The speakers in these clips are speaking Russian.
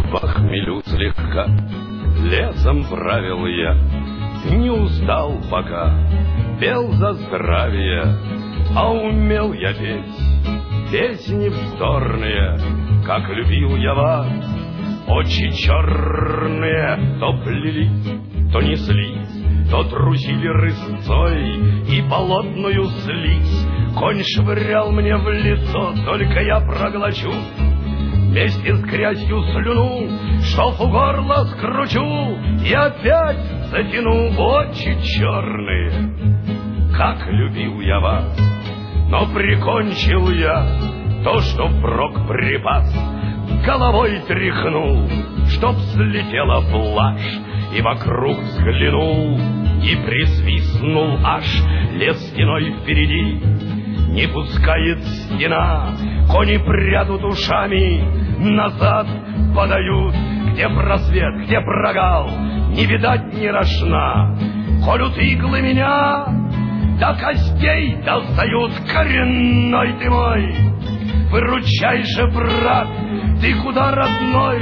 По хмелю слегка лесом правил я, не устал пока, пел за здравие, а умел я петь песни вздорные, как любил я вас. Очи черные то плелись, то неслись, то трусили рысцой и болотную слизь. Конь швырял мне в лицо, только я проглочу вместе с грязью слюну, что в горло скручу и опять затяну. Очи черные, как любил я вас, но прикончил я то, что впрок припас. Головой тряхнул, чтоб слетела плашь, и вокруг взглянул, и присвистнул аж. Лес стеной впереди не пускает стена, кони прядут ушами, назад подают. Где просвет, где прогал, не видать ни рожна. Колют иглы меня, до костей достают. Коренной ты мой, выручай же, брат, ты куда, родной?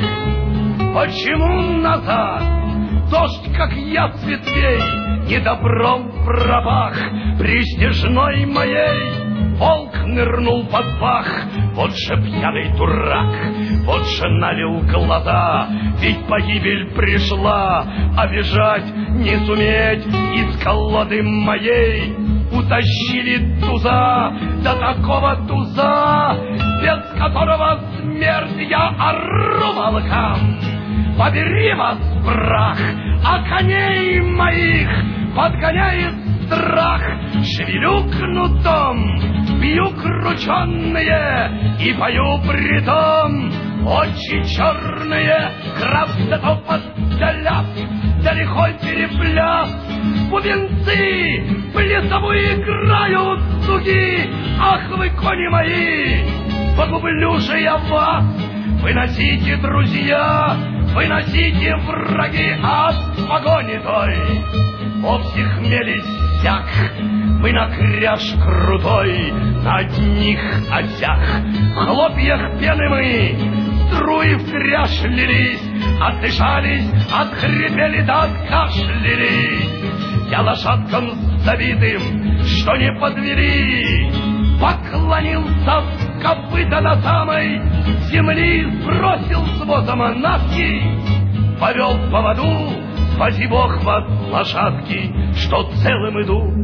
Почему назад? Дождь, как я, ветвей, недобром пропах. При снежной моей волк нырнул под пах. Вот же пьяный дурак, вот же налил глаза. Ведь погибель пришла, а бежать не суметь. Из колоды моей утащили туза, до такого туза, без которого смерть. Я ору волкам: побери вас, прах, а коней моих подгоняет страх. Шевелю кнутом, бью крученные и пою притом. Очи черные, красоту подзаляв, да лихой перепляс. Бубенцы плясовые играют дуги. Ах вы, кони мои, погублю же я вас. Выносите, друзья, выносите, враги, от погони той. Вовсе хмель иссяк, мы на кряж крутой, на одних осях. В хлопьях пены мы, струи в кряж лились, отдышались, отхрипели да откашлялись. Я лошадкам завидым, что не подвели, поклонился в копыта до самой земли, сбросил с воза манатки, повел в поводу. Спаси Бог вас, лошадки, что целым иду.